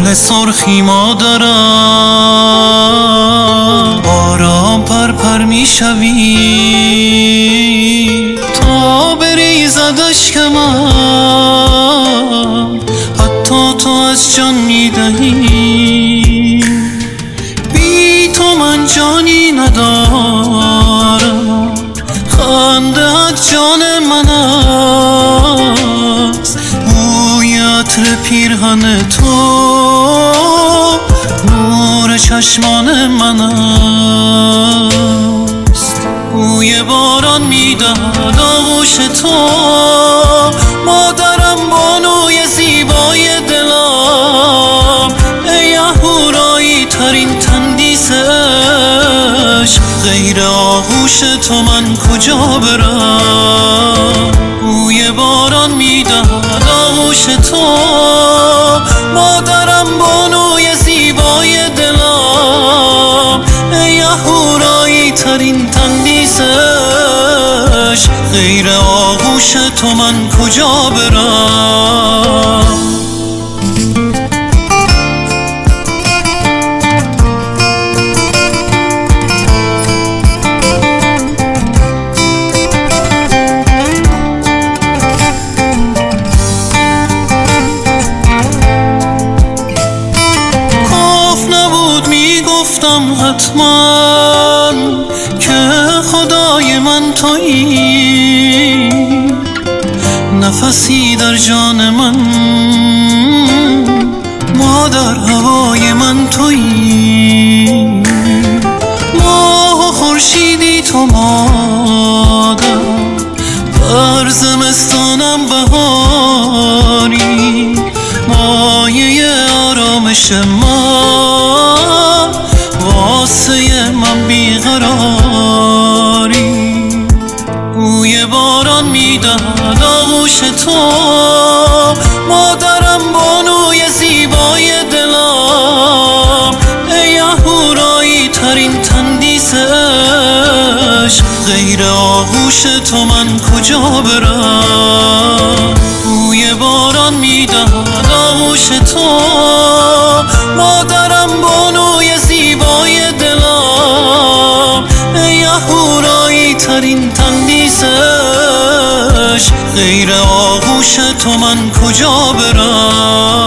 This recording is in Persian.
گل سرخی مادرم، آرام پر میشوی تا بریزد اشک من، حتی تو از جان میدهی. بی تو من جانی ندارم، خنده از جان من است، بوی عطر پیرهن تو نور چشمان من است. بوی باران میدهد آغوش تو، مادرم بانوی زیبای دلم، ای اهورایی ترین تندیس عشق، غیر آغوش تو من کجا برم؟ بوی باران میدهد آغوش تو، مادرم بانوی زیبای دلم، ای اهورایی ترین تندیس عشق، غیر آغوش تو من کجا برم؟ حتما که خدای من تویی، نفسی در جان من، مادر هوای من تویی. ماه و خورشیدی تو مادر، بر زمستانم بهاری، مایه آرامش من، واسه من بیقراری. بوی باران میدهد آغوش تو، مادرم بانوی زیبای دلم، ای اهورایی ترین تندیس عشق، غیر آغوش تو من کجا برم؟ بوی باران میدهد آغوش تو، مادرم بانوی زیبای دلم، ای اهورایی ترین تندیس عشق، غیر آغوش تو من کجا برم؟